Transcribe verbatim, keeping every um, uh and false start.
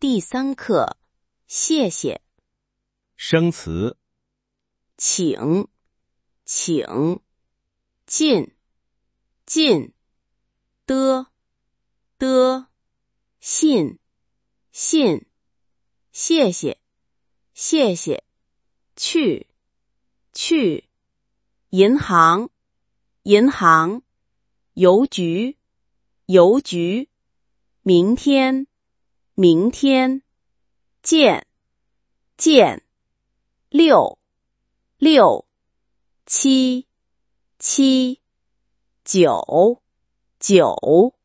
第三课，谢谢。 生词： 请，请，进，进，的，的，信，信，谢谢，谢谢，去，去，银行，银行，邮局，邮局，明天，明天，见，见，六，六，七，七，九，九。